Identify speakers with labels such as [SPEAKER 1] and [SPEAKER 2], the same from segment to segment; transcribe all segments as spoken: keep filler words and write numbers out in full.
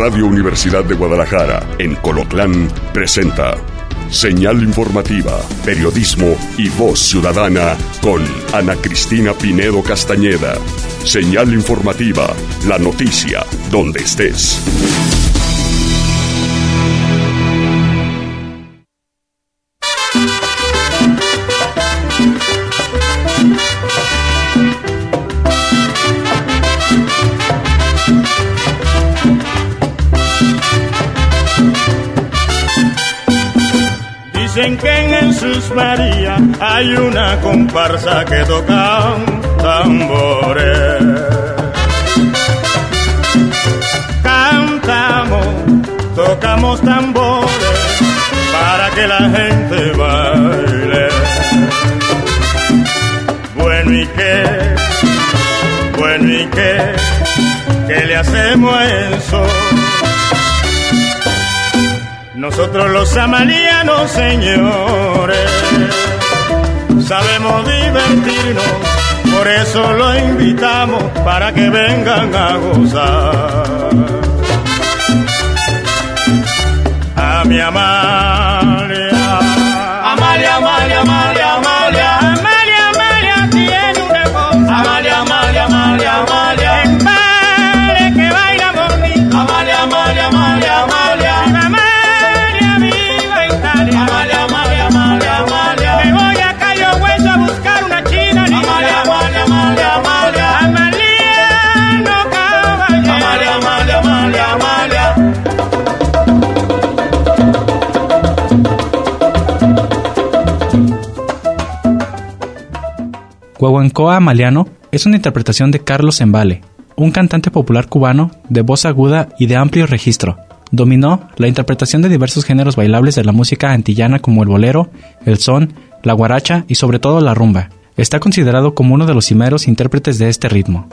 [SPEAKER 1] Radio Universidad de Guadalajara, en Colotlán, presenta Señal Informativa, Periodismo y Voz Ciudadana con Ana Cristina Pinedo Castañeda. Señal Informativa, la noticia, donde estés.
[SPEAKER 2] Dicen que en Jesús María hay una comparsa que toca tambores. Cantamos, tocamos tambores para que la gente baile. Bueno y qué, bueno y qué, ¿qué le hacemos a eso? Nosotros los amalianos, señores, sabemos divertirnos, por eso los invitamos para que vengan a gozar. A mi Amalia, Amalia, Amalia, Amalia, Amalia, Amalia, Amalia tiene una cosa. Amalia, Amalia, Amalia, Amalia, en vale que baila bonito. Amalia, Amalia, Amalia, Amalia,
[SPEAKER 3] Guaguancó Amaliano es una interpretación de Carlos Embale, un cantante popular cubano de voz aguda y de amplio registro. Dominó la interpretación de diversos géneros bailables de la música antillana como el bolero, el son, la guaracha y sobre todo la rumba. Está considerado como uno de los primeros intérpretes de este ritmo.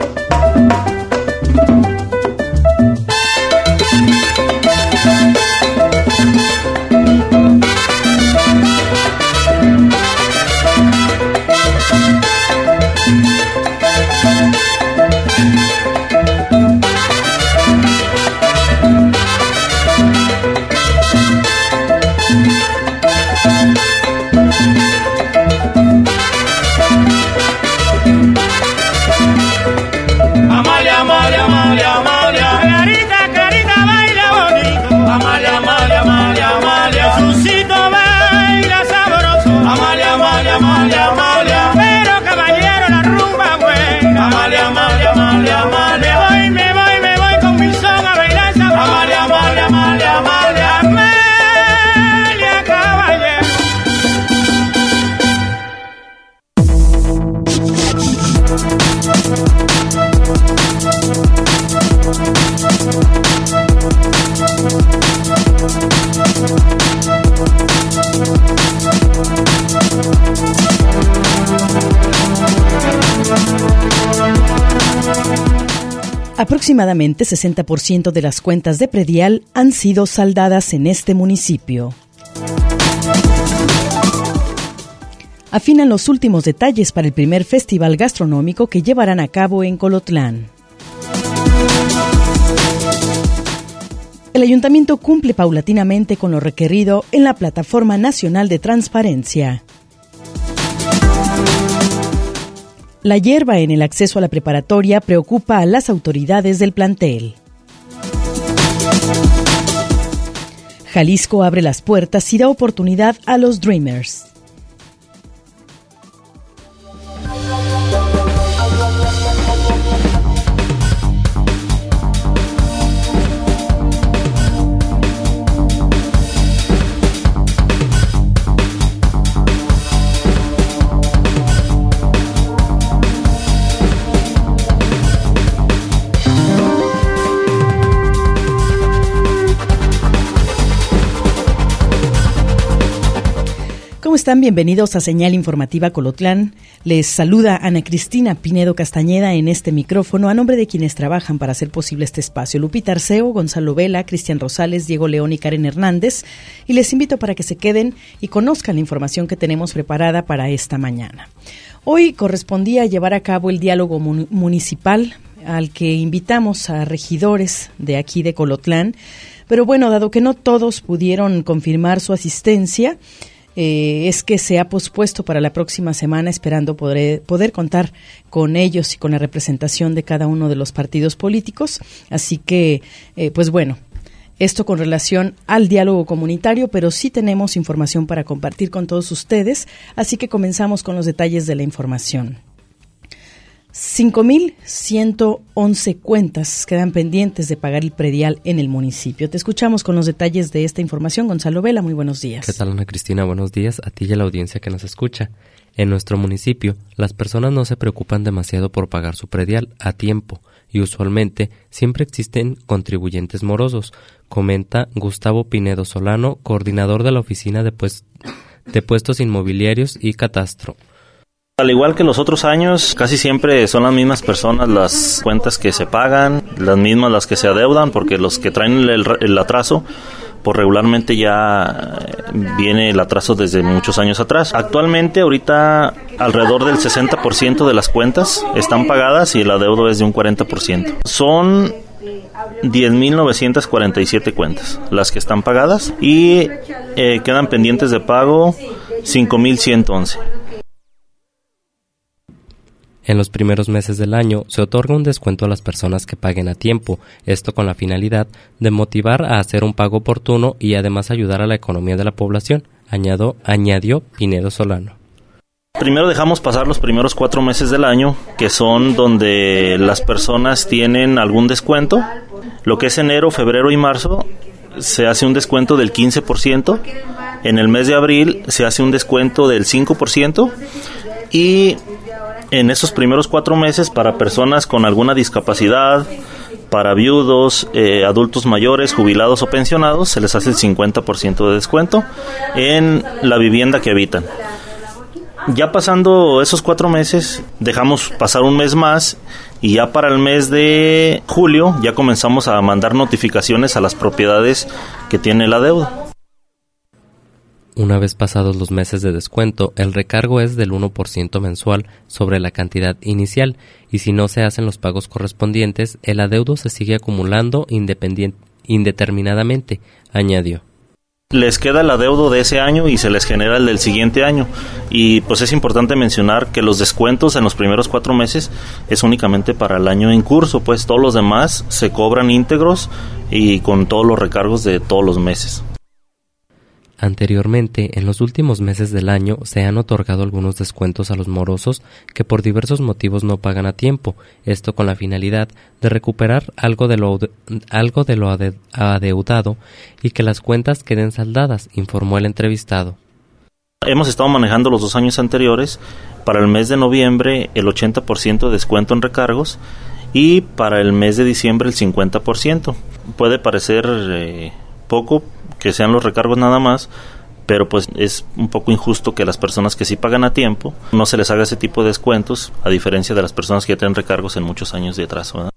[SPEAKER 4] Aproximadamente sesenta por ciento de las cuentas de predial han sido saldadas en este municipio. Afinan los últimos detalles para el primer festival gastronómico que llevarán a cabo en Colotlán. El ayuntamiento cumple paulatinamente con lo requerido en la Plataforma Nacional de Transparencia. La hierba en el acceso a la preparatoria preocupa a las autoridades del plantel. Jalisco abre las puertas y da oportunidad a los Dreamers. ¿Cómo están? Bienvenidos a Señal Informativa Colotlán. Les saluda Ana Cristina Pinedo Castañeda en este micrófono a nombre de quienes trabajan para hacer posible este espacio. Lupita Arceo, Gonzalo Vela, Cristian Rosales, Diego León y Karen Hernández. Y les invito para que se queden y conozcan la información que tenemos preparada para esta mañana. Hoy correspondía llevar a cabo el diálogo mun- municipal al que invitamos a regidores de aquí de Colotlán. Pero bueno, dado que no todos pudieron confirmar su asistencia, eh, es que se ha pospuesto para la próxima semana, esperando poder, poder contar con ellos y con la representación de cada uno de los partidos políticos. Así que, eh, pues bueno, esto con relación al diálogo comunitario, pero sí tenemos información para compartir con todos ustedes, así que comenzamos con los detalles de la información. cinco mil ciento once cuentas quedan pendientes de pagar el predial en el municipio. Te escuchamos con los detalles de esta información. Gonzalo Vela, muy buenos días.
[SPEAKER 5] ¿Qué tal, Ana Cristina? Buenos días a ti y a la audiencia que nos escucha. En nuestro municipio, las personas no se preocupan demasiado por pagar su predial a tiempo y usualmente siempre existen contribuyentes morosos, comenta Gustavo Pinedo Solano, coordinador de la Oficina de, pues, de Puestos Inmobiliarios y Catastro.
[SPEAKER 6] Al igual que los otros años, casi siempre son las mismas personas las cuentas que se pagan, las mismas las que se adeudan, porque los que traen el, el atraso, pues regularmente ya viene el atraso desde muchos años atrás. Actualmente, ahorita, alrededor del sesenta por ciento de las cuentas están pagadas y el adeudo es de un cuarenta por ciento. Son diez mil novecientas cuarenta y siete cuentas las que están pagadas y eh, quedan pendientes de pago cinco mil ciento once.
[SPEAKER 5] En los primeros meses del año se otorga un descuento a las personas que paguen a tiempo, esto con la finalidad de motivar a hacer un pago oportuno y además ayudar a la economía de la población, añadió, añadió Pinedo Solano.
[SPEAKER 6] Primero dejamos pasar los primeros cuatro meses del año, que son donde las personas tienen algún descuento. Lo que es enero, febrero y marzo se hace un descuento del quince por ciento, en el mes de abril se hace un descuento del cinco por ciento y en esos primeros cuatro meses para personas con alguna discapacidad, para viudos, eh, adultos mayores, jubilados o pensionados, se les hace el cincuenta por ciento de descuento en la vivienda que habitan. Ya pasando esos cuatro meses, dejamos pasar un mes más y ya para el mes de julio ya comenzamos a mandar notificaciones a las propiedades que tiene la deuda.
[SPEAKER 5] Una vez pasados los meses de descuento, el recargo es del uno por ciento mensual sobre la cantidad inicial y si no se hacen los pagos correspondientes, el adeudo se sigue acumulando independien- indeterminadamente, añadió.
[SPEAKER 6] Les queda el adeudo de ese año y se les genera el del siguiente año. Y pues es importante mencionar que los descuentos en los primeros cuatro meses es únicamente para el año en curso, pues todos los demás se cobran íntegros y con todos los recargos de todos los meses.
[SPEAKER 5] Anteriormente, en los últimos meses del año, se han otorgado algunos descuentos a los morosos que por diversos motivos no pagan a tiempo, esto con la finalidad de recuperar algo de lo, algo de lo ade- adeudado y que las cuentas queden saldadas, informó el entrevistado.
[SPEAKER 6] Hemos estado manejando los dos años anteriores, para el mes de noviembre el ochenta por ciento de descuento en recargos y para el mes de diciembre el cincuenta por ciento. Puede parecer eh, poco que sean los recargos nada más, pero pues es un poco injusto que las personas que sí pagan a tiempo no se les haga ese tipo de descuentos, a diferencia de las personas que ya tienen recargos en muchos años de atraso, ¿verdad?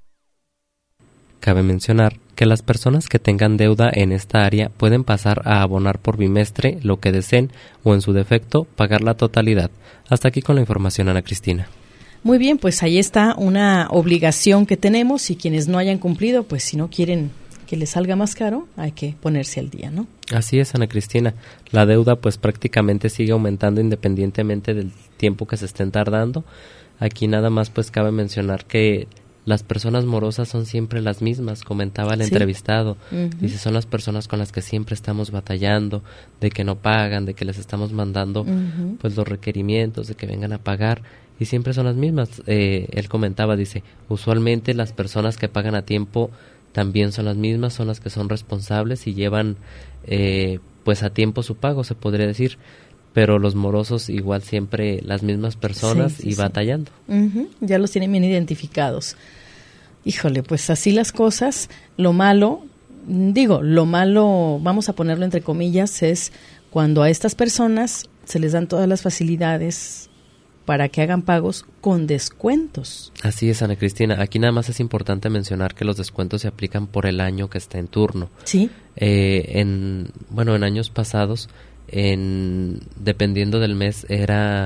[SPEAKER 5] Cabe mencionar que las personas que tengan deuda en esta área pueden pasar a abonar por bimestre lo que deseen o en su defecto pagar la totalidad. Hasta aquí con la información, Ana Cristina.
[SPEAKER 4] Muy bien, pues ahí está una obligación que tenemos y quienes no hayan cumplido, pues si no quieren que les salga más caro, hay que ponerse al día, ¿no?
[SPEAKER 5] Así es, Ana Cristina. La deuda pues prácticamente sigue aumentando independientemente del tiempo que se estén tardando. Aquí nada más pues cabe mencionar que las personas morosas son siempre las mismas, comentaba el sí. entrevistado. Uh-huh. Dice, son las personas con las que siempre estamos batallando, de que no pagan, de que les estamos mandando uh-huh. pues los requerimientos, de que vengan a pagar, y siempre son las mismas. Eh, él comentaba, dice, usualmente las personas que pagan a tiempo también son las mismas, son las que son responsables y llevan eh, pues a tiempo su pago, se podría decir, pero los morosos igual siempre las mismas personas sí, sí, y batallando.
[SPEAKER 4] Sí. Uh-huh. Ya los tienen bien identificados. Híjole, pues así las cosas. Lo malo, digo, lo malo, vamos a ponerlo entre comillas, es cuando a estas personas se les dan todas las facilidades para que hagan pagos con descuentos.
[SPEAKER 5] Así es, Ana Cristina. Aquí nada más es importante mencionar que los descuentos se aplican por el año que está en turno.
[SPEAKER 4] Sí.
[SPEAKER 5] Eh, en bueno, en años pasados, en dependiendo del mes, era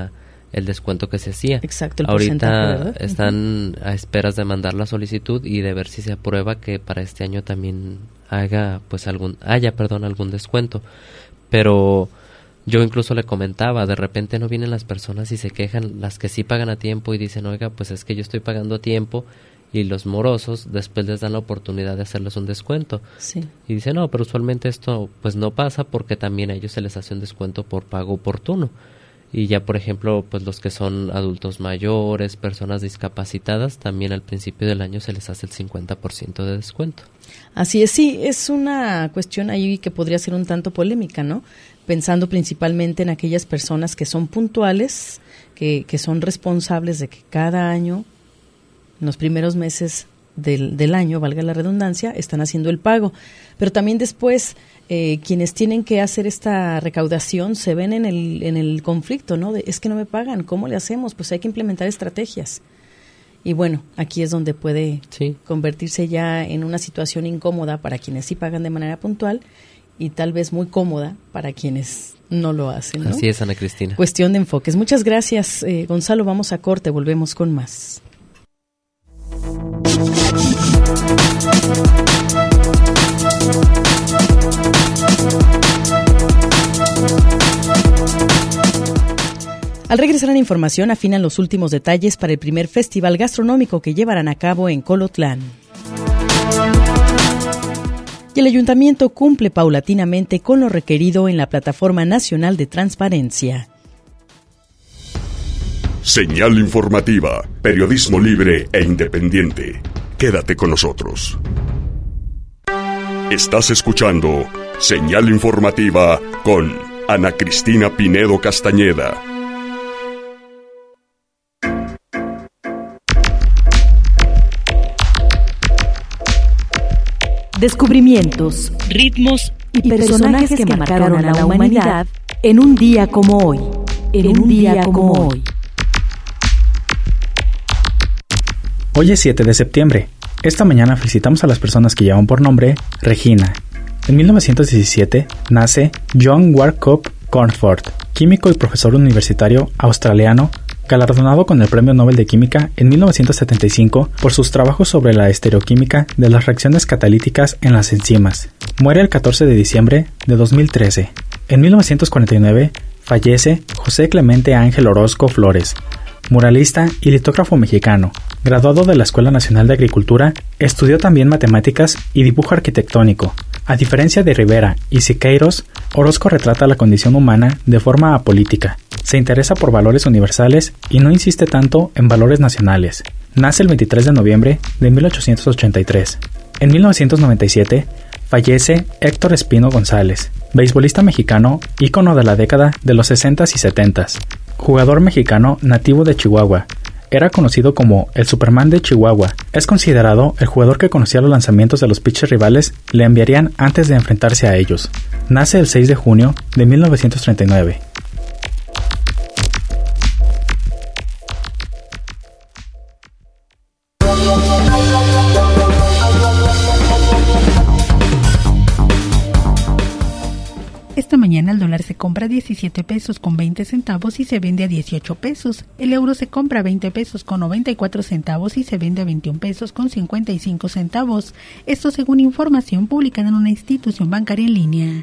[SPEAKER 5] el descuento que se hacía.
[SPEAKER 4] Exacto, el porcentaje,
[SPEAKER 5] ahorita
[SPEAKER 4] ¿verdad?
[SPEAKER 5] están uh-huh. a esperas de mandar la solicitud y de ver si se aprueba que para este año también haga pues algún haya perdón algún descuento. Pero yo incluso le comentaba, de repente no vienen las personas y se quejan, las que sí pagan a tiempo y dicen, oiga, pues es que yo estoy pagando a tiempo, y los morosos después les dan la oportunidad de hacerles un descuento.
[SPEAKER 4] Sí.
[SPEAKER 5] Y dicen, no, pero usualmente esto pues no pasa porque también a ellos se les hace un descuento por pago oportuno. Y ya, por ejemplo, pues los que son adultos mayores, personas discapacitadas, también al principio del año se les hace el cincuenta por ciento de descuento.
[SPEAKER 4] Así es, sí, es una cuestión ahí que podría ser un tanto polémica, ¿no? Pensando principalmente en aquellas personas que son puntuales, que, que son responsables de que cada año, en los primeros meses del, del año, valga la redundancia, están haciendo el pago. Pero también después, eh, quienes tienen que hacer esta recaudación se ven en el, en el conflicto, ¿no? De, es que no me pagan, ¿cómo le hacemos? Pues hay que implementar estrategias. Y bueno, aquí es donde puede
[SPEAKER 5] sí.
[SPEAKER 4] convertirse ya en una situación incómoda para quienes sí pagan de manera puntual y tal vez muy cómoda para quienes no lo hacen, ¿no?
[SPEAKER 5] Así es, Ana Cristina.
[SPEAKER 4] Cuestión de enfoques. Muchas gracias, eh, Gonzalo. Vamos a corte, volvemos con más. Al regresar a la información, afinan los últimos detalles para el primer festival gastronómico que llevarán a cabo en Colotlán. Y el ayuntamiento cumple paulatinamente con lo requerido en la Plataforma Nacional de Transparencia.
[SPEAKER 1] Señal informativa, periodismo libre e independiente. Quédate con nosotros. Estás escuchando Señal informativa con Ana Cristina Pinedo Castañeda.
[SPEAKER 7] Descubrimientos, ritmos y personajes que marcaron a la humanidad en un día como hoy. En un día como hoy.
[SPEAKER 3] Hoy es siete de septiembre. Esta mañana felicitamos a las personas que llevan por nombre Regina. En mil novecientos diecisiete nace John Warcock Cornford, químico y profesor universitario australiano, galardonado con el Premio Nobel de Química en mil novecientos setenta y cinco por sus trabajos sobre la estereoquímica de las reacciones catalíticas en las enzimas. Muere el catorce de diciembre de dos mil trece. En mil novecientos cuarenta y nueve fallece José Clemente Ángel Orozco Flores, muralista y litógrafo mexicano. Graduado de la Escuela Nacional de Agricultura, estudió también matemáticas y dibujo arquitectónico. A diferencia de Rivera y Siqueiros, Orozco retrata la condición humana de forma apolítica. Se interesa por valores universales y no insiste tanto en valores nacionales. Nace el veintitrés de noviembre de mil ochocientos ochenta y tres. En mil novecientos noventa y siete fallece Héctor Espino González, beisbolista mexicano, ícono de la década de los sesentas y setentas. Jugador mexicano nativo de Chihuahua. Era conocido como el Superman de Chihuahua. Es considerado el jugador que conocía los lanzamientos de los pitchers rivales le enviarían antes de enfrentarse a ellos. Nace el seis de junio de mil novecientos treinta y nueve.
[SPEAKER 8] Esta mañana el dólar se compra a diecisiete pesos con veinte centavos y se vende a dieciocho pesos. El euro se compra a veinte pesos con noventa y cuatro centavos y se vende a veintiún pesos con cincuenta y cinco centavos. Esto según información publicada en una institución bancaria en línea.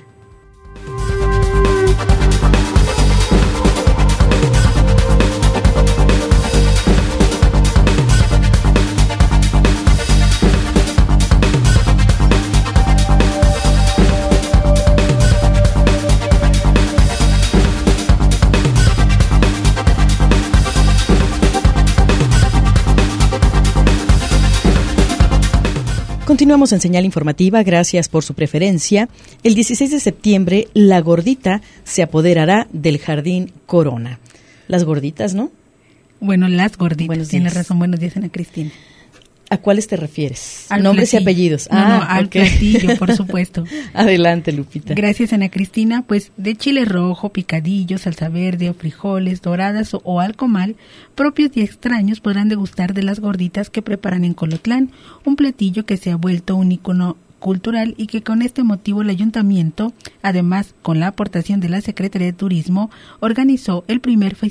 [SPEAKER 4] Continuamos en Señal Informativa, gracias por su preferencia. El dieciséis de septiembre, la gordita se apoderará del Jardín Corona. Las gorditas, ¿no?
[SPEAKER 8] Bueno, las gorditas.
[SPEAKER 4] Buenos
[SPEAKER 8] Tienes
[SPEAKER 4] días.
[SPEAKER 8] razón, buenos días, Ana Cristina.
[SPEAKER 4] ¿A cuáles te refieres?
[SPEAKER 8] Al
[SPEAKER 4] Nombres
[SPEAKER 8] platillo.
[SPEAKER 4] y apellidos.
[SPEAKER 8] No,
[SPEAKER 4] ah,
[SPEAKER 8] no, al
[SPEAKER 4] okay.
[SPEAKER 8] platillo, por supuesto.
[SPEAKER 4] Adelante, Lupita.
[SPEAKER 8] Gracias, Ana Cristina. Pues de chile rojo, picadillo, salsa verde, frijoles, doradas o, o al comal, propios y extraños podrán degustar de las gorditas que preparan en Colotlán, un platillo que se ha vuelto un ícono cultural y que con este motivo el ayuntamiento, además con la aportación de la Secretaría de Turismo, organizó el primer fest-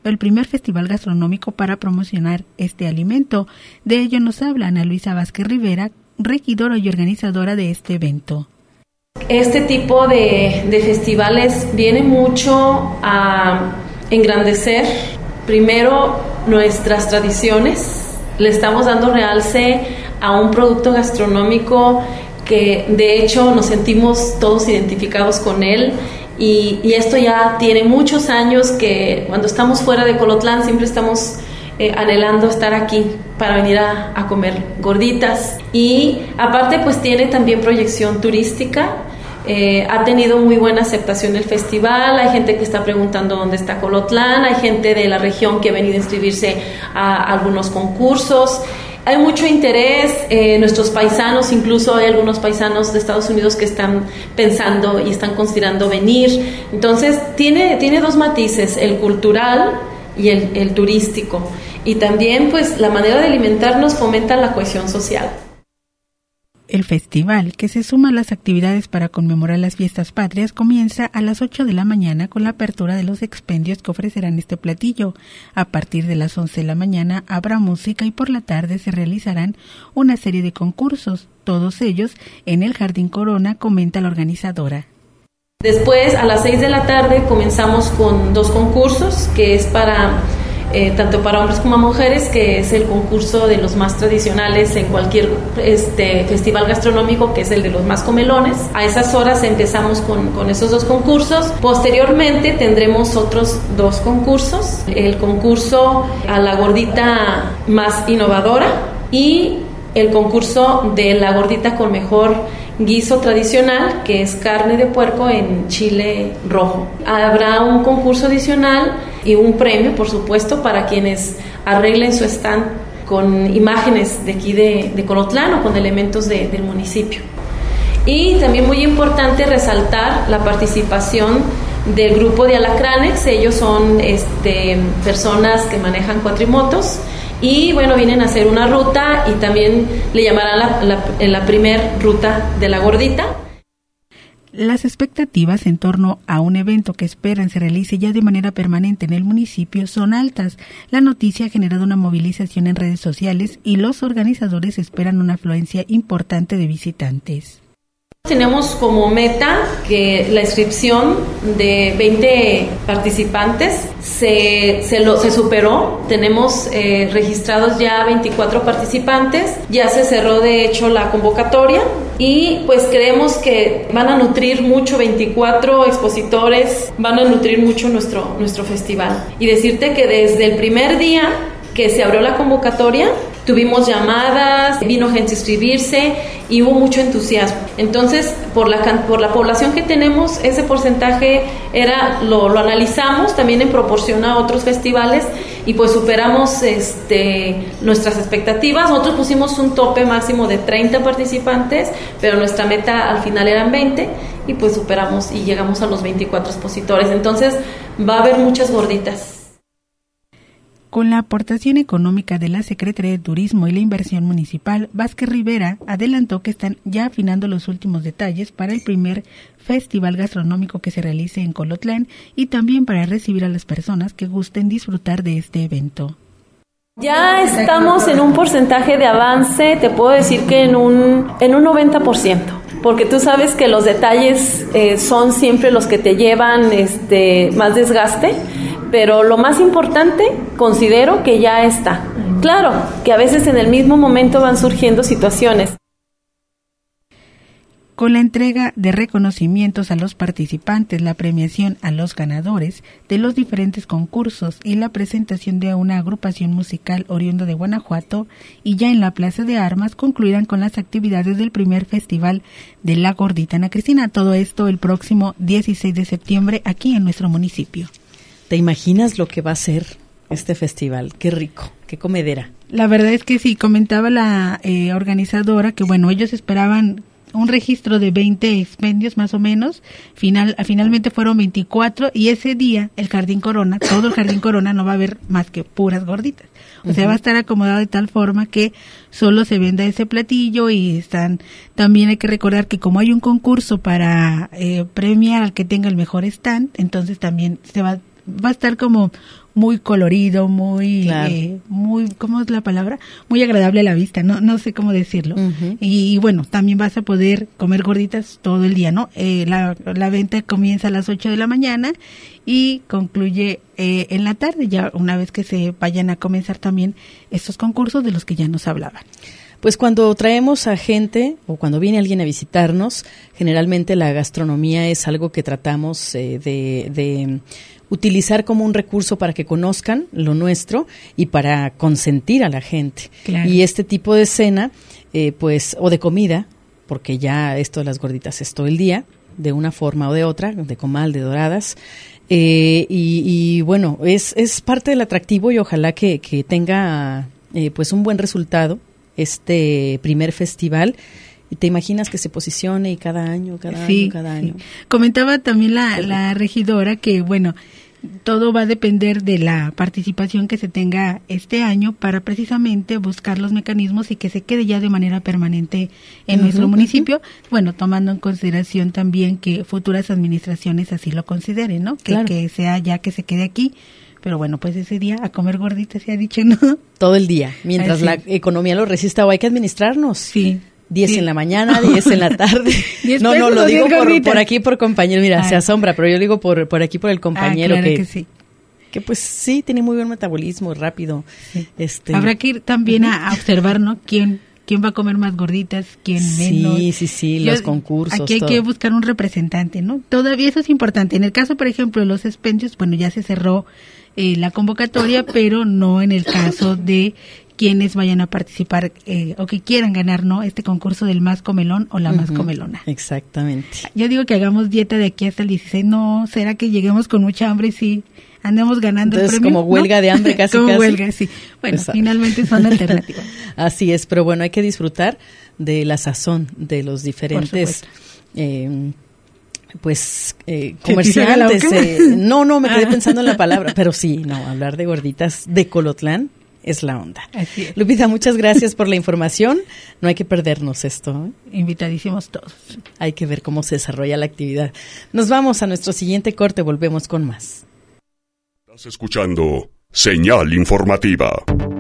[SPEAKER 8] el primer festival gastronómico para promocionar este alimento. De ello nos habla Ana Luisa Vázquez Rivera, regidora y organizadora de este evento.
[SPEAKER 9] Este tipo de, de festivales viene mucho a engrandecer primero nuestras tradiciones. Le estamos dando realce a un producto gastronómico que de hecho nos sentimos todos identificados con él y, y esto ya tiene muchos años que cuando estamos fuera de Colotlán siempre estamos eh, anhelando estar aquí para venir a, a comer gorditas y aparte pues tiene también proyección turística. Eh, ha tenido muy buena aceptación el festival, hay gente que está preguntando dónde está Colotlán, hay gente de la región que ha venido a inscribirse a algunos concursos, hay mucho interés, eh, nuestros paisanos, incluso hay algunos paisanos de Estados Unidos que están pensando y están considerando venir, entonces tiene, tiene dos matices, el cultural y el, el turístico, y también pues la manera de alimentarnos fomenta la cohesión social.
[SPEAKER 8] El festival, que se suma a las actividades para conmemorar las fiestas patrias, comienza a las ocho de la mañana con la apertura de los expendios que ofrecerán este platillo. A partir de las once de la mañana habrá música y por la tarde se realizarán una serie de concursos, todos ellos en el Jardín Corona, comenta la organizadora.
[SPEAKER 9] Después, a las seis de la tarde, comenzamos con dos concursos, que es para... Eh, tanto para hombres como mujeres, que es el concurso de los más tradicionales en cualquier este, festival gastronómico, que es el de los más comelones. A esas horas empezamos con, con esos dos concursos. Posteriormente tendremos otros dos concursos, el concurso a la gordita más innovadora y el concurso de la gordita con mejor guiso tradicional, que es carne de puerco en chile rojo. Habrá un concurso adicional y un premio, por supuesto, para quienes arreglen su stand con imágenes de aquí de, de Colotlán o con elementos de, del municipio. Y también muy importante resaltar la participación del grupo de Alacranes. Ellos son este, personas que manejan cuatrimotos y bueno, vienen a hacer una ruta y también le llamarán la, la, la primer ruta de la gordita.
[SPEAKER 8] Las expectativas en torno a un evento que esperan se realice ya de manera permanente en el municipio son altas. La noticia ha generado una movilización en redes sociales y los organizadores esperan una afluencia importante de visitantes.
[SPEAKER 9] Tenemos como meta que la inscripción de veinte participantes se, se, lo, se superó. Tenemos eh, registrados ya veinticuatro participantes. Ya se cerró de hecho la convocatoria y pues creemos que van a nutrir mucho, veinticuatro expositores, van a nutrir mucho nuestro, nuestro festival. Y decirte que desde el primer día que se abrió la convocatoria, tuvimos llamadas, vino gente a inscribirse y hubo mucho entusiasmo. Entonces, por la, por la población que tenemos, ese porcentaje era lo, lo analizamos también en proporción a otros festivales y pues superamos este, nuestras expectativas. Nosotros pusimos un tope máximo de treinta participantes, pero nuestra meta al final eran veinte y pues superamos y llegamos a los veinticuatro expositores. Entonces, va a haber muchas gorditas.
[SPEAKER 8] Con la aportación económica de la Secretaría de Turismo y la Inversión Municipal, Vázquez Rivera adelantó que están ya afinando los últimos detalles para el primer festival gastronómico que se realice en Colotlán y también para recibir a las personas que gusten disfrutar de este evento.
[SPEAKER 9] Ya estamos en un porcentaje de avance, te puedo decir que en un, en un noventa por ciento, porque tú sabes que los detalles eh, son siempre los que te llevan este, más desgaste, pero lo más importante considero que ya está. Claro, que a veces en el mismo momento van surgiendo situaciones.
[SPEAKER 8] Con la entrega de reconocimientos a los participantes, la premiación a los ganadores de los diferentes concursos y la presentación de una agrupación musical oriunda de Guanajuato, y ya en la Plaza de Armas concluirán con las actividades del primer festival de la Gordita. Ana Cristina, todo esto el próximo dieciséis de septiembre aquí en nuestro municipio.
[SPEAKER 4] ¿Te imaginas lo que va a ser este festival? Qué rico, qué comedera.
[SPEAKER 8] La verdad es que sí, comentaba la eh, organizadora que bueno, ellos esperaban un registro de veinte expendios más o menos, final, finalmente fueron veinticuatro y ese día el Jardín Corona, todo el Jardín Corona no va a haber más que puras gorditas. O sea, uh-huh. va a estar acomodado de tal forma que solo se venda ese platillo y están, también hay que recordar que como hay un concurso para eh, premiar al que tenga el mejor stand, entonces también se va va a estar como muy colorido, muy,
[SPEAKER 4] claro.
[SPEAKER 8] eh, muy, ¿cómo es la palabra? Muy agradable a la vista, no no sé cómo decirlo. Uh-huh. Y, y bueno, también vas a poder comer gorditas todo el día, ¿no? Eh, la, la venta comienza a las ocho de la mañana y concluye eh, en la tarde, ya una vez que se vayan a comenzar también estos concursos de los que ya nos hablaban.
[SPEAKER 4] Pues cuando traemos a gente o cuando viene alguien a visitarnos, generalmente la gastronomía es algo que tratamos eh, de, de utilizar como un recurso para que conozcan lo nuestro y para consentir a la gente.
[SPEAKER 8] Claro.
[SPEAKER 4] Y este tipo de cena, eh, pues, o de comida, porque ya esto de las gorditas es todo el día, de una forma o de otra, de comal, de doradas, eh, y, y bueno, es, es parte del atractivo y ojalá que, que tenga eh, pues un buen resultado este primer festival. ¿Y te imaginas que se posicione y cada año, cada
[SPEAKER 8] sí,
[SPEAKER 4] año, cada año?
[SPEAKER 8] Sí. Comentaba también la, la regidora que, bueno, todo va a depender de la participación que se tenga este año para precisamente buscar los mecanismos y que se quede ya de manera permanente en uh-huh, nuestro municipio, uh-huh. bueno, tomando en consideración también que futuras administraciones así lo consideren, ¿no? Que,
[SPEAKER 4] claro.
[SPEAKER 8] que sea ya que se quede aquí. Pero bueno, pues ese día a comer gorditas se ha dicho, ¿no?
[SPEAKER 4] Todo el día, mientras
[SPEAKER 8] Ay, sí.
[SPEAKER 4] la economía lo resista o hay que administrarnos.
[SPEAKER 8] Sí.
[SPEAKER 4] diez
[SPEAKER 8] sí.
[SPEAKER 4] en la mañana, diez en la tarde. No, no, lo digo por, por aquí por compañero, mira, ah. se asombra, pero yo lo digo por, por aquí por el compañero
[SPEAKER 8] ah, claro
[SPEAKER 4] que,
[SPEAKER 8] que sí.
[SPEAKER 4] que pues sí, tiene muy buen metabolismo, rápido.
[SPEAKER 8] Sí.
[SPEAKER 4] Este,
[SPEAKER 8] Habrá que ir también a, a observar, ¿no? ¿Quién, quién va a comer más gorditas, quién menos?
[SPEAKER 4] Sí, sí, sí,
[SPEAKER 8] yo,
[SPEAKER 4] los concursos.
[SPEAKER 8] Aquí hay
[SPEAKER 4] todo.
[SPEAKER 8] que buscar un representante, ¿no? Todavía eso es importante. En el caso, por ejemplo, de los expendios, bueno, ya se cerró eh, la convocatoria, pero no en el caso de quienes vayan a participar eh, o que quieran ganar, ¿no? Este concurso del más comelón o la uh-huh, más comelona.
[SPEAKER 4] Exactamente.
[SPEAKER 8] Yo digo que hagamos dieta de aquí hasta el dieciséis. No, ¿será que lleguemos con mucha hambre y sí andemos ganando
[SPEAKER 4] entonces,
[SPEAKER 8] el premio?
[SPEAKER 4] Como huelga
[SPEAKER 8] ¿no?
[SPEAKER 4] de hambre casi
[SPEAKER 8] como
[SPEAKER 4] casi.
[SPEAKER 8] huelga, sí. Bueno, Exacto. finalmente son alternativas.
[SPEAKER 4] Así es, pero bueno, hay que disfrutar de la sazón de los diferentes eh, pues eh, comerciantes. Eh, no, no, me quedé pensando en la palabra, pero sí, no, hablar de gorditas de Colotlán es la onda.
[SPEAKER 8] Así es.
[SPEAKER 4] Lupita, muchas gracias por la información. No hay que perdernos esto, ¿eh?
[SPEAKER 8] Invitadísimos todos.
[SPEAKER 4] Hay que ver cómo se desarrolla la actividad. Nos vamos a nuestro siguiente corte, volvemos con más.
[SPEAKER 1] Estás escuchando Señal Informativa.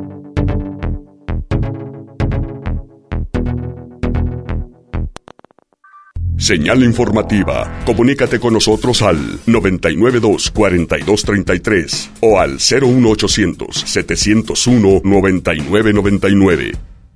[SPEAKER 1] Señal Informativa. Comunícate con nosotros al noventa y nueve dos, cuarenta y dos treinta y tres o al cero uno ochocientos, setecientos uno, noventa y nueve noventa y nueve.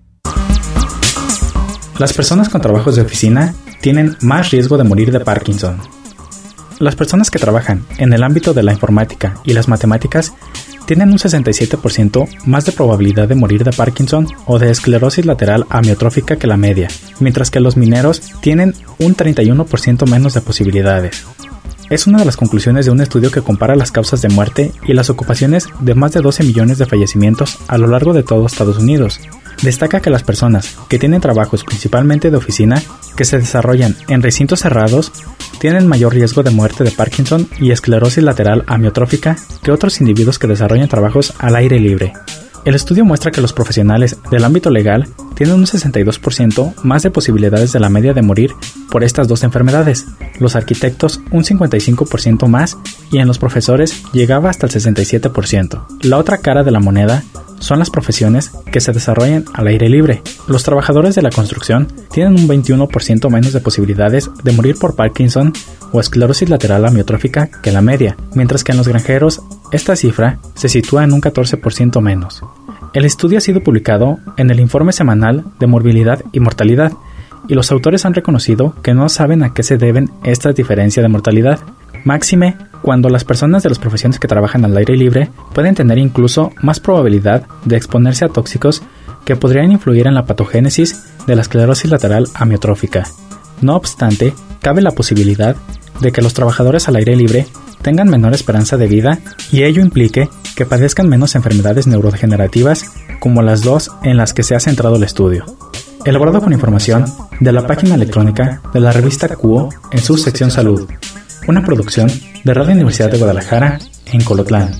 [SPEAKER 3] Las personas con trabajos de oficina tienen más riesgo de morir de Parkinson. Las personas que trabajan en el ámbito de la informática y las matemáticas tienen un sesenta y siete por ciento más de probabilidad de morir de Parkinson o de esclerosis lateral amiotrófica que la media, mientras que los mineros tienen un treinta y uno por ciento menos de posibilidades. Es una de las conclusiones de un estudio que compara las causas de muerte y las ocupaciones de más de doce millones de fallecimientos a lo largo de todo Estados Unidos. Destaca que las personas que tienen trabajos principalmente de oficina, que se desarrollan en recintos cerrados, tienen mayor riesgo de muerte de Parkinson y esclerosis lateral amiotrófica que otros individuos que desarrollan trabajos al aire libre. El estudio muestra que los profesionales del ámbito legal tienen un sesenta y dos por ciento más de posibilidades de la media de morir por estas dos enfermedades, los arquitectos un cincuenta y cinco por ciento más y en los profesores llegaba hasta el sesenta y siete por ciento. La otra cara de la moneda son las profesiones que se desarrollan al aire libre. Los trabajadores de la construcción tienen un veintiuno por ciento menos de posibilidades de morir por Parkinson o esclerosis lateral amiotrófica que la media, mientras que en los granjeros esta cifra se sitúa en un catorce por ciento menos. El estudio ha sido publicado en el Informe Semanal de Morbilidad y Mortalidad, y los autores han reconocido que no saben a qué se deben esta diferencia de mortalidad. Máxime, cuando las personas de las profesiones que trabajan al aire libre pueden tener incluso más probabilidad de exponerse a tóxicos que podrían influir en la patogénesis de la esclerosis lateral amiotrófica. No obstante, cabe la posibilidad de que los trabajadores al aire libre tengan menor esperanza de vida y ello implique que padezcan menos enfermedades neurodegenerativas como las dos en las que se ha centrado el estudio. Elaborado con información de la página electrónica de la revista Q O en su sección Salud, una producción de Radio Universidad de Guadalajara en Colotlán.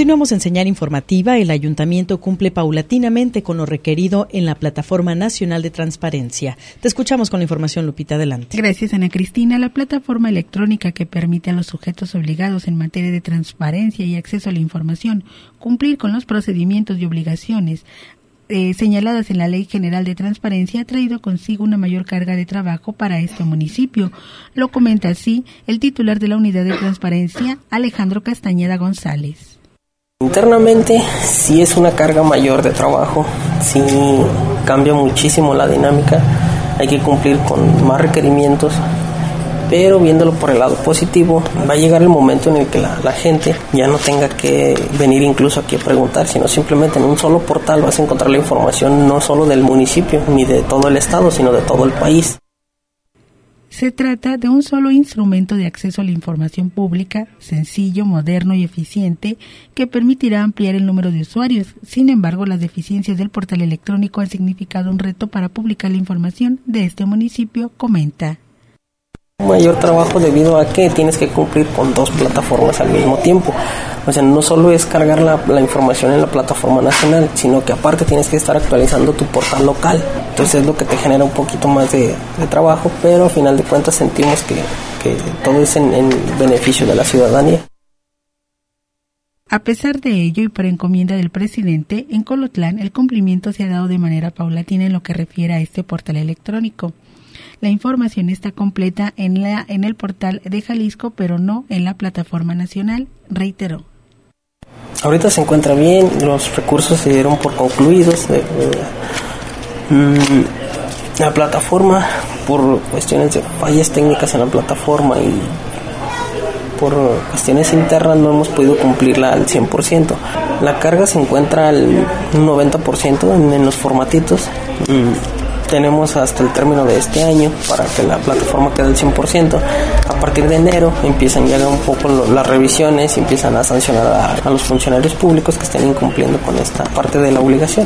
[SPEAKER 4] Continuamos en Señal Informativa. El Ayuntamiento cumple paulatinamente con lo requerido en la Plataforma Nacional de Transparencia. Te escuchamos con la información, Lupita, adelante.
[SPEAKER 8] Gracias, Ana Cristina. La plataforma electrónica que permite a los sujetos obligados en materia de transparencia y acceso a la información cumplir con los procedimientos y obligaciones Eh, señaladas en la Ley General de Transparencia ha traído consigo una mayor carga de trabajo para este municipio. Lo comenta así el titular de la Unidad de Transparencia, Alejandro Castañeda González.
[SPEAKER 10] Internamente sí es una carga mayor de trabajo, sí cambia muchísimo la dinámica, hay que cumplir con más requerimientos, pero viéndolo por el lado positivo, va a llegar el momento en el que la, la gente ya no tenga que venir incluso aquí a preguntar, sino simplemente en un solo portal vas a encontrar la información no solo del municipio ni de todo el estado, sino de todo el país.
[SPEAKER 8] Se trata de un solo instrumento de acceso a la información pública, sencillo, moderno y eficiente, que permitirá ampliar el número de usuarios. Sin embargo, las deficiencias del portal electrónico han significado un reto para publicar la información de este municipio, comenta.
[SPEAKER 10] Un mayor trabajo debido a que tienes que cumplir con dos plataformas al mismo tiempo. O sea, no solo es cargar la, la información en la plataforma nacional, sino que aparte tienes que estar actualizando tu portal local. Entonces es lo que te genera un poquito más de, de trabajo, pero al final de cuentas sentimos que, que todo es en, en beneficio de la ciudadanía.
[SPEAKER 8] A pesar de ello y por encomienda del presidente, en Colotlán el cumplimiento se ha dado de manera paulatina en lo que refiere a este portal electrónico. La información está completa en, la, en el portal de Jalisco, pero no en la plataforma nacional, reiteró.
[SPEAKER 10] Ahorita se encuentra bien, los recursos se dieron por concluidos. De, de, mmm, la plataforma, por cuestiones de fallas técnicas en la plataforma y por cuestiones internas, no hemos podido cumplirla al cien por ciento. La carga se encuentra al noventa por ciento en, en los formatitos. Mmm, Tenemos hasta el término de este año para que la plataforma quede al cien por ciento. A partir de enero empiezan ya un poco lo, las revisiones y empiezan a sancionar a, a los funcionarios públicos que estén incumpliendo con esta parte de la obligación.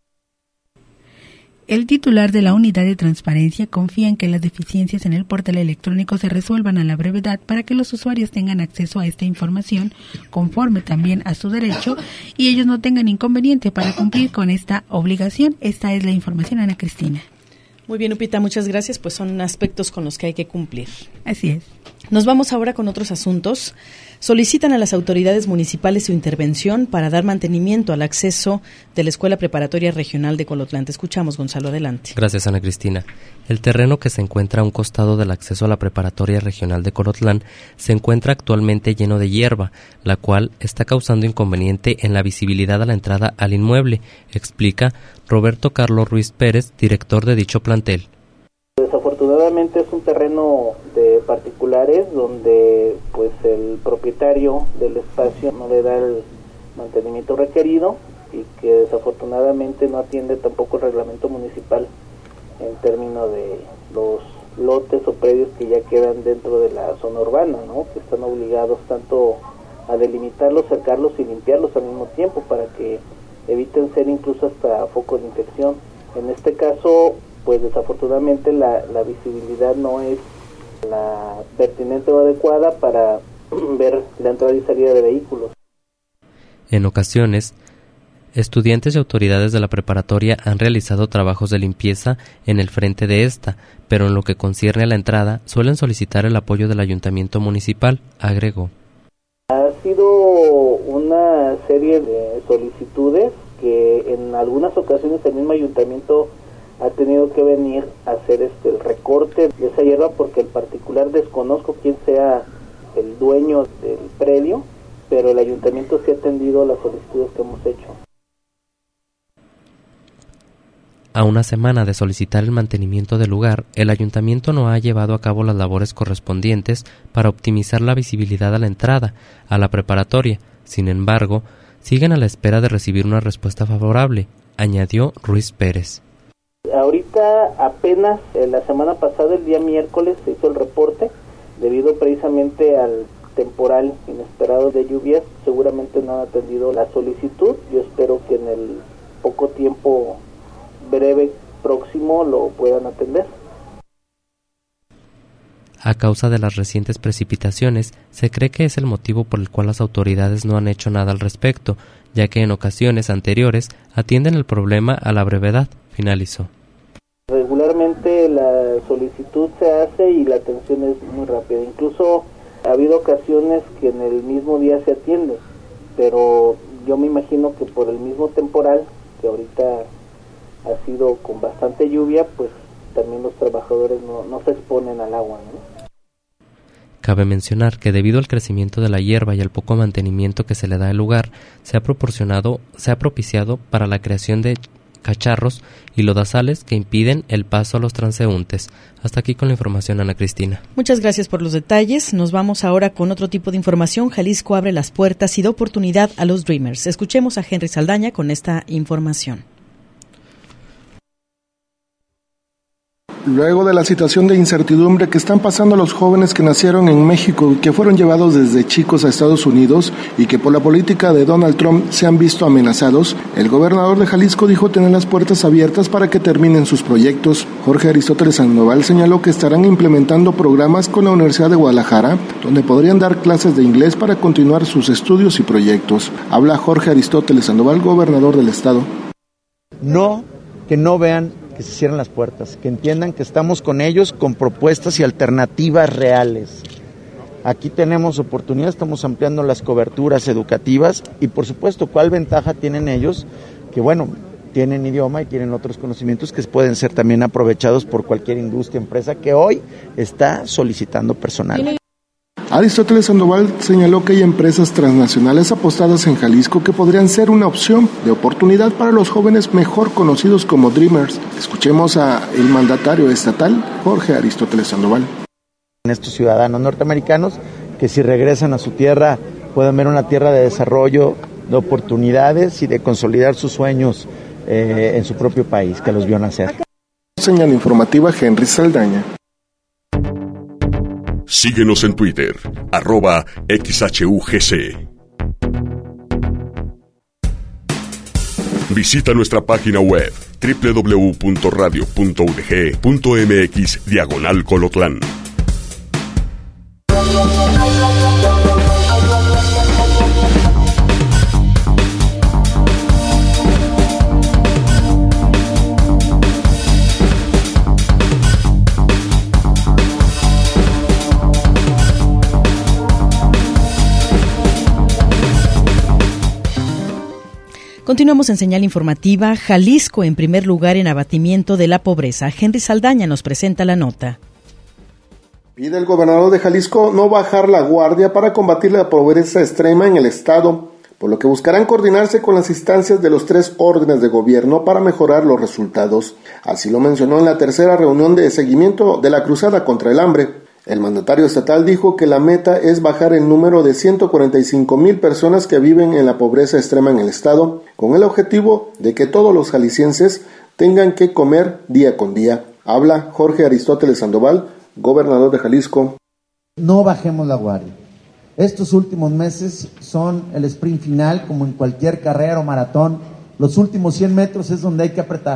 [SPEAKER 8] El titular de la Unidad de Transparencia confía en que las deficiencias en el portal electrónico se resuelvan a la brevedad para que los usuarios tengan acceso a esta información conforme también a su derecho y ellos no tengan inconveniente para cumplir con esta obligación. Esta es la información, Ana Cristina.
[SPEAKER 4] Muy bien, Lupita, muchas gracias. Pues son aspectos con los que hay que cumplir.
[SPEAKER 8] Así es.
[SPEAKER 4] Nos vamos ahora con otros asuntos. Solicitan a las autoridades municipales su intervención para dar mantenimiento al acceso de la Escuela Preparatoria Regional de Colotlán. Te escuchamos, Gonzalo, adelante.
[SPEAKER 5] Gracias, Ana Cristina. El terreno que se encuentra a un costado del acceso a la Preparatoria Regional de Colotlán se encuentra actualmente lleno de hierba, la cual está causando inconveniente en la visibilidad a la entrada al inmueble, explica Roberto Carlos Ruiz Pérez, director de dicho plantel.
[SPEAKER 11] Desafortunadamente es un terreno de particulares donde pues el propietario del espacio no le da el mantenimiento requerido y que desafortunadamente no atiende tampoco el reglamento municipal en términos de los lotes o predios que ya quedan dentro de la zona urbana, ¿no? Que están obligados tanto a delimitarlos, cercarlos y limpiarlos al mismo tiempo para que eviten ser incluso hasta foco de infección. En este caso, pues desafortunadamente la, la visibilidad no es la pertinente o adecuada para ver la entrada y salida de vehículos.
[SPEAKER 5] En ocasiones, estudiantes y autoridades de la preparatoria han realizado trabajos de limpieza en el frente de esta, pero en lo que concierne a la entrada suelen solicitar el apoyo del ayuntamiento municipal, agregó.
[SPEAKER 11] Ha sido una serie de solicitudes que en algunas ocasiones el mismo ayuntamiento ha tenido que venir a hacer este el recorte de esa hierba porque el particular desconozco quién sea el dueño del predio, pero el ayuntamiento sí ha atendido las solicitudes que hemos hecho.
[SPEAKER 5] A una semana de solicitar el mantenimiento del lugar, el ayuntamiento no ha llevado a cabo las labores correspondientes para optimizar la visibilidad a la entrada a la preparatoria. Sin embargo, siguen a la espera de recibir una respuesta favorable, añadió Ruiz Pérez.
[SPEAKER 11] Ahorita apenas eh, la semana pasada, el día miércoles, se hizo el reporte debido precisamente al temporal inesperado de lluvias. Seguramente no han atendido la solicitud. Yo espero que en el poco tiempo breve próximo lo puedan atender.
[SPEAKER 5] A causa de las recientes precipitaciones, se cree que es el motivo por el cual las autoridades no han hecho nada al respecto, ya que en ocasiones anteriores atienden el problema a la brevedad, finalizó.
[SPEAKER 11] Regularmente la solicitud se hace y la atención es muy rápida. Incluso ha habido ocasiones que en el mismo día se atiende, pero yo me imagino que por el mismo temporal, que ahorita ha sido con bastante lluvia, pues también los trabajadores no, no se exponen al agua, ¿no?
[SPEAKER 5] Cabe mencionar que debido al crecimiento de la hierba y al poco mantenimiento que se le da al lugar, se ha proporcionado, se ha propiciado para la creación de cacharros y lodazales que impiden el paso a los transeúntes. Hasta aquí con la información, Ana Cristina.
[SPEAKER 4] Muchas gracias por los detalles. Nos vamos ahora con otro tipo de información. Jalisco abre las puertas y da oportunidad a los Dreamers. Escuchemos a Henry Saldaña con esta información.
[SPEAKER 12] Luego de la situación de incertidumbre que están pasando los jóvenes que nacieron en México y que fueron llevados desde chicos a Estados Unidos y que por la política de Donald Trump se han visto amenazados, el gobernador de Jalisco dijo tener las puertas abiertas para que terminen sus proyectos. Jorge Aristóteles Sandoval señaló que estarán implementando programas con la Universidad de Guadalajara, donde podrían dar clases de inglés para continuar sus estudios y proyectos. Habla Jorge Aristóteles Sandoval, gobernador del estado.
[SPEAKER 13] No, que no vean que se cierren las puertas, que entiendan que estamos con ellos con propuestas y alternativas reales. Aquí tenemos oportunidades, estamos ampliando las coberturas educativas y por supuesto, ¿cuál ventaja tienen ellos? Que bueno, tienen idioma y tienen otros conocimientos que pueden ser también aprovechados por cualquier industria, empresa que hoy está solicitando personal.
[SPEAKER 12] Aristóteles Sandoval señaló que hay empresas transnacionales apostadas en Jalisco que podrían ser una opción de oportunidad para los jóvenes mejor conocidos como Dreamers. Escuchemos a el mandatario estatal, Jorge Aristóteles Sandoval.
[SPEAKER 13] Estos ciudadanos norteamericanos que si regresan a su tierra pueden ver una tierra de desarrollo, de oportunidades y de consolidar sus sueños eh, en su propio país, que los vio nacer.
[SPEAKER 12] Señal informativa Henry Saldaña.
[SPEAKER 1] Síguenos en Twitter, arroba X H U G C. Visita nuestra página web doble u doble u doble u punto radio punto u d g punto m x diagonal Colotlán.
[SPEAKER 4] Continuamos en señal informativa. Jalisco en primer lugar en abatimiento de la pobreza. Henry Saldaña nos presenta la nota.
[SPEAKER 12] Pide el gobernador de Jalisco no bajar la guardia para combatir la pobreza extrema en el estado, por lo que buscarán coordinarse con las instancias de los tres órdenes de gobierno para mejorar los resultados. Así lo mencionó en la tercera reunión de seguimiento de la cruzada contra el hambre. El mandatario estatal dijo que la meta es bajar el número de ciento cuarenta y cinco mil personas que viven en la pobreza extrema en el estado, con el objetivo de que todos los jaliscienses tengan que comer día con día. Habla Jorge Aristóteles Sandoval, gobernador de Jalisco.
[SPEAKER 14] No bajemos la guardia. Estos últimos meses son el sprint final, como en cualquier carrera o maratón. Los últimos cien metros es donde hay que apretar.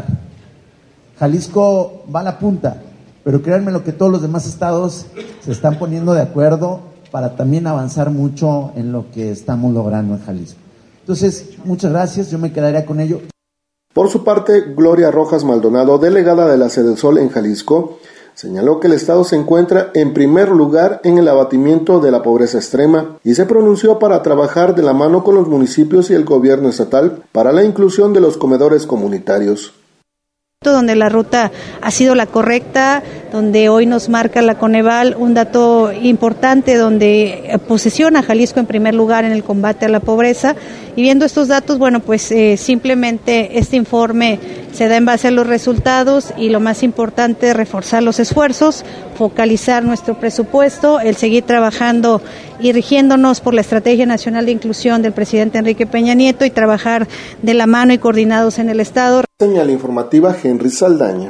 [SPEAKER 14] Jalisco va a la punta. Pero créanme lo que todos los demás estados se están poniendo de acuerdo para también avanzar mucho en lo que estamos logrando en Jalisco. Entonces, muchas gracias, yo me quedaría con ello.
[SPEAKER 12] Por su parte, Gloria Rojas Maldonado, delegada de la Sedesol en Jalisco, señaló que el estado se encuentra en primer lugar en el abatimiento de la pobreza extrema y se pronunció para trabajar de la mano con los municipios y el gobierno estatal para la inclusión de los comedores comunitarios.
[SPEAKER 15] Donde la ruta ha sido la correcta, donde hoy nos marca la Coneval un dato importante donde posiciona a Jalisco en primer lugar en el combate a la pobreza, y viendo estos datos, bueno, pues eh, simplemente este informe se da en base a los resultados y lo más importante, reforzar los esfuerzos, focalizar nuestro presupuesto, el seguir trabajando y rigiéndonos por la Estrategia Nacional de Inclusión del presidente Enrique Peña Nieto y trabajar de la mano y coordinados en el Estado.
[SPEAKER 12] Señal informativa Henry Saldaña.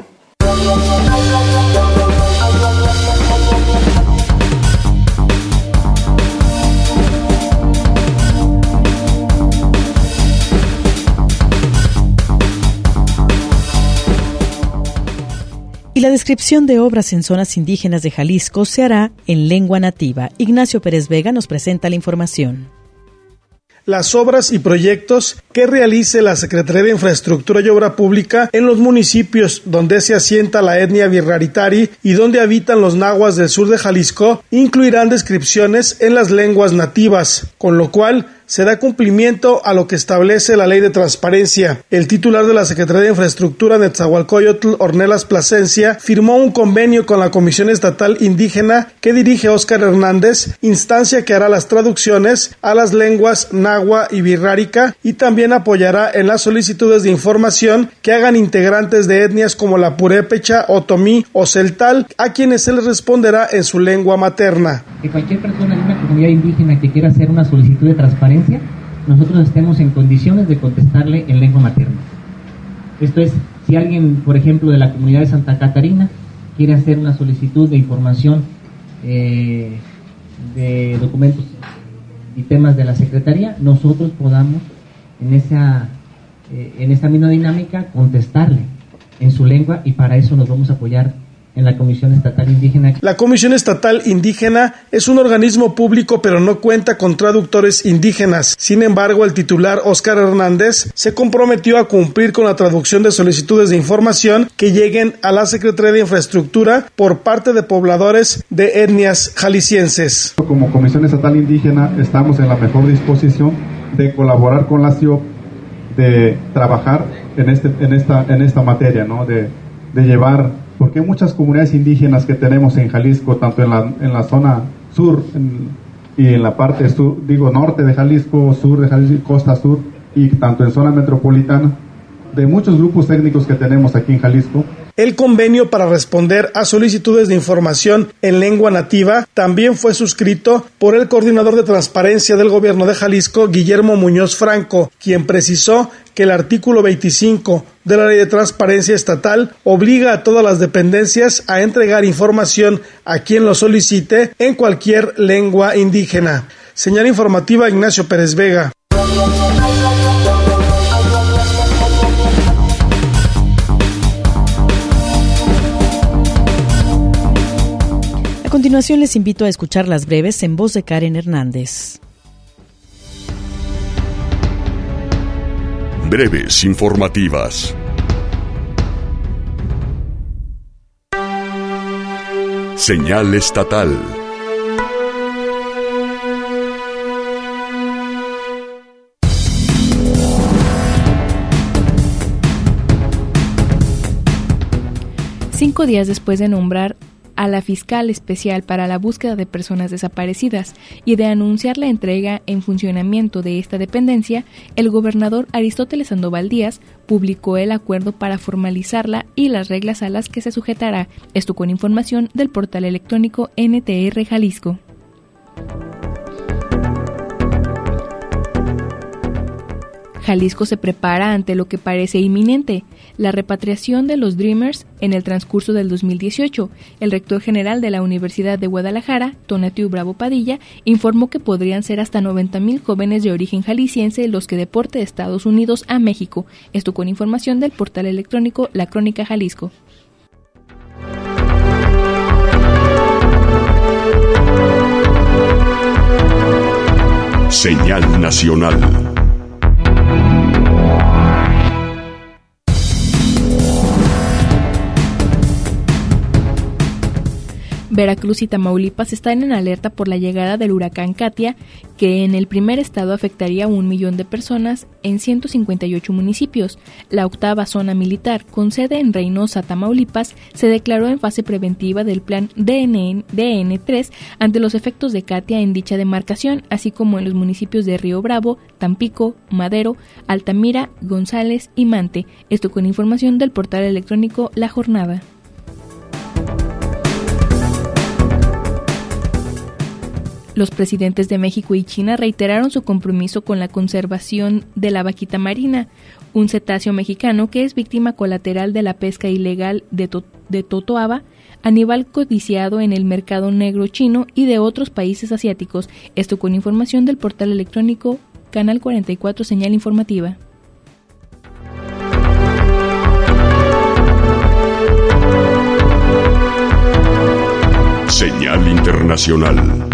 [SPEAKER 4] Y la descripción inscripción de obras en zonas indígenas de Jalisco se hará en lengua nativa. Ignacio Pérez Vega nos presenta la información.
[SPEAKER 16] Las obras y proyectos que realice la Secretaría de Infraestructura y Obra Pública en los municipios donde se asienta la etnia Virraritari y donde habitan los nahuas del sur de Jalisco incluirán descripciones en las lenguas nativas, con lo cual se da cumplimiento a lo que establece la Ley de Transparencia. El titular de la Secretaría de Infraestructura, Netzahualcóyotl Ornelas Plasencia, firmó un convenio con la Comisión Estatal Indígena que dirige Óscar Hernández, instancia que hará las traducciones a las lenguas nahua y birrárica y también apoyará en las solicitudes de información que hagan integrantes de etnias como la purépecha, otomí o celtal, a quienes se les responderá en su lengua materna.
[SPEAKER 17] Que cualquier persona de una comunidad indígena que quiera hacer una solicitud de transparencia, nosotros estemos en condiciones de contestarle en lengua materna. Esto es, si alguien, por ejemplo, de la comunidad de Santa Catarina quiere hacer una solicitud de información eh, de documentos y temas de la Secretaría, nosotros podamos en esa, eh, en esta misma dinámica contestarle en su lengua, y para eso nos vamos a apoyar en la Comisión Estatal Indígena.
[SPEAKER 16] La Comisión Estatal Indígena es un organismo público, pero no cuenta con traductores indígenas. Sin embargo, el titular, Óscar Hernández, se comprometió a cumplir con la traducción de solicitudes de información que lleguen a la Secretaría de Infraestructura por parte de pobladores de etnias jaliscienses.
[SPEAKER 18] Como Comisión Estatal Indígena estamos en la mejor disposición de colaborar con la C I O P, de trabajar en, este, en, esta, en esta materia, ¿no? de, de llevar... Porque hay muchas comunidades indígenas que tenemos en Jalisco, tanto en la, en la zona sur en, y en la parte sur, digo norte de Jalisco, sur de Jalisco, costa sur, y tanto en zona metropolitana, de muchos grupos técnicos que tenemos aquí en Jalisco.
[SPEAKER 16] El convenio para responder a solicitudes de información en lengua nativa también fue suscrito por el coordinador de transparencia del gobierno de Jalisco, Guillermo Muñoz Franco, quien precisó que el artículo veinticinco de la Ley de Transparencia Estatal obliga a todas las dependencias a entregar información a quien lo solicite en cualquier lengua indígena. Señal informativa, Ignacio Pérez Vega.
[SPEAKER 4] A continuación les invito a escuchar las breves en voz de Karen Hernández.
[SPEAKER 1] Breves informativas. Señal estatal.
[SPEAKER 19] Cinco días después de nombrar a la fiscal especial para la búsqueda de personas desaparecidas y de anunciar la entrega en funcionamiento de esta dependencia, el gobernador Aristóteles Sandoval Díaz publicó el acuerdo para formalizarla y las reglas a las que se sujetará, esto con información del portal electrónico N T R Jalisco. Jalisco se prepara ante lo que parece inminente, la repatriación de los Dreamers en el transcurso del dos mil dieciocho. El rector general de la Universidad de Guadalajara, Tonatiu Bravo Padilla, informó que podrían ser hasta noventa mil jóvenes de origen jalisciense los que deporte de Estados Unidos a México. Esto con información del portal electrónico La Crónica Jalisco.
[SPEAKER 1] Señal nacional.
[SPEAKER 19] Veracruz y Tamaulipas están en alerta por la llegada del huracán Katia, que en el primer estado afectaría a un millón de personas en ciento cincuenta y ocho municipios. La octava zona militar, con sede en Reynosa, Tamaulipas, se declaró en fase preventiva del plan D N tres ante los efectos de Katia en dicha demarcación, así como en los municipios de Río Bravo, Tampico, Madero, Altamira, González y Mante. Esto con información del portal electrónico La Jornada. Los presidentes de México y China reiteraron su compromiso con la conservación de la vaquita marina, un cetáceo mexicano que es víctima colateral de la pesca ilegal de, to- de totoaba, animal codiciado en el mercado negro chino y de otros países asiáticos. Esto con información del portal electrónico Canal cuarenta y cuatro Señal Informativa.
[SPEAKER 1] Señal Internacional.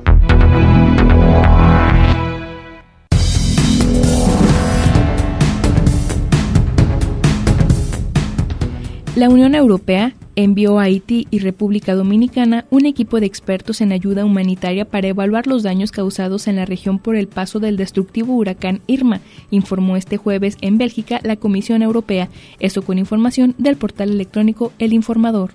[SPEAKER 19] La Unión Europea envió a Haití y República Dominicana un equipo de expertos en ayuda humanitaria para evaluar los daños causados en la región por el paso del destructivo huracán Irma, informó este jueves en Bélgica la Comisión Europea, esto con información del portal electrónico El Informador.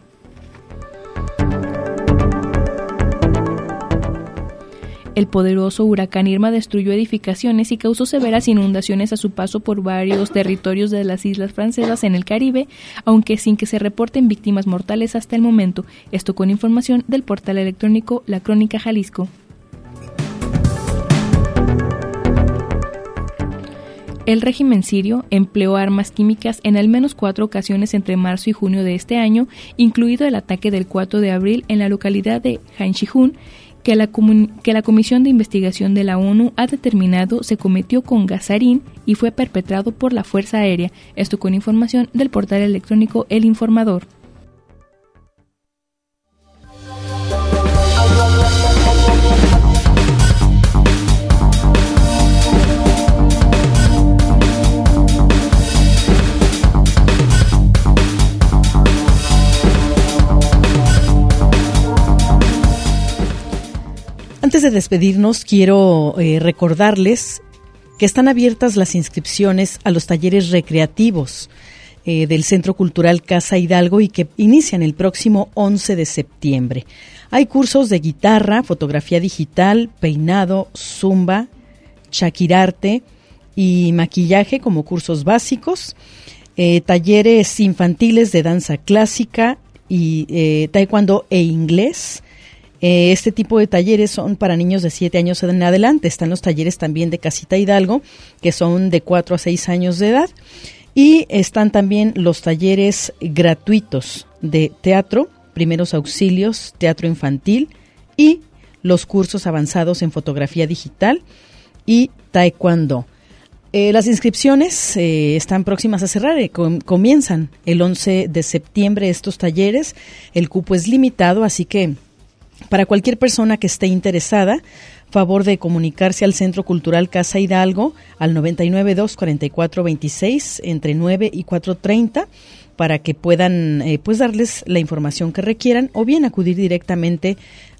[SPEAKER 19] El poderoso huracán Irma destruyó edificaciones y causó severas inundaciones a su paso por varios territorios de las islas francesas en el Caribe, aunque sin que se reporten víctimas mortales hasta el momento. Esto con información del portal electrónico La Crónica Jalisco. El régimen sirio empleó armas químicas en al menos cuatro ocasiones entre marzo y junio de este año, incluido el ataque del cuatro de abril en la localidad de Han Shihun, que la, que la Comisión de Investigación de la ONU ha determinado se cometió con gas sarín y fue perpetrado por la Fuerza Aérea. Esto con información del portal electrónico El Informador.
[SPEAKER 4] Antes de despedirnos, quiero eh, recordarles que están abiertas las inscripciones a los talleres recreativos eh, del Centro Cultural Casa Hidalgo y que inician el próximo once de septiembre. Hay cursos de guitarra, fotografía digital, peinado, zumba, chaquirarte y maquillaje como cursos básicos, eh, talleres infantiles de danza clásica y eh, taekwondo e inglés. Este tipo de talleres son para niños de siete años en adelante. Están los talleres también de Casita Hidalgo, que son de cuatro a seis años de edad. Y están también los talleres gratuitos de teatro, primeros auxilios, teatro infantil y los cursos avanzados en fotografía digital y taekwondo. Eh, las inscripciones eh, están próximas a cerrar, eh, com- comienzan el once de septiembre estos talleres. El cupo es limitado, así que para cualquier persona que esté interesada, favor de comunicarse al Centro Cultural Casa Hidalgo al noventa y nueve, dos cuarenta y cuatro, veintiséis entre nueve y cuatro treinta para que puedan eh, pues darles la información que requieran o bien acudir directamente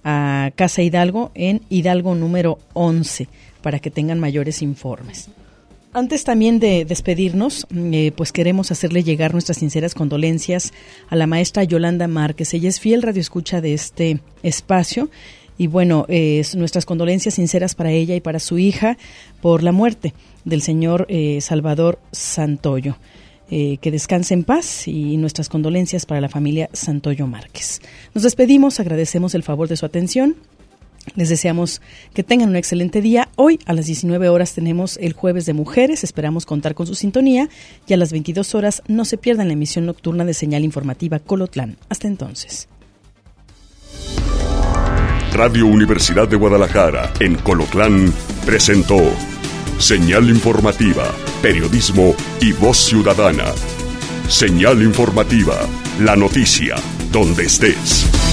[SPEAKER 4] a Casa Hidalgo en Hidalgo número once para que tengan mayores informes. Antes también de despedirnos, eh, pues queremos hacerle llegar nuestras sinceras condolencias a la maestra Yolanda Márquez. Ella es fiel radioescucha de este espacio y bueno, eh, nuestras condolencias sinceras para ella y para su hija por la muerte del señor eh, Salvador Santoyo. Eh, que descanse en paz y nuestras condolencias para la familia Santoyo Márquez. Nos despedimos, agradecemos el favor de su atención. Les deseamos que tengan un excelente día. Hoy a las diecinueve horas tenemos el Jueves de Mujeres. Esperamos contar con su sintonía. Y a las veintidós horas no se pierdan la emisión nocturna de Señal Informativa Colotlán. Hasta entonces.
[SPEAKER 1] Radio Universidad de Guadalajara en Colotlán presentó Señal Informativa, periodismo y voz ciudadana. Señal Informativa, la noticia donde estés.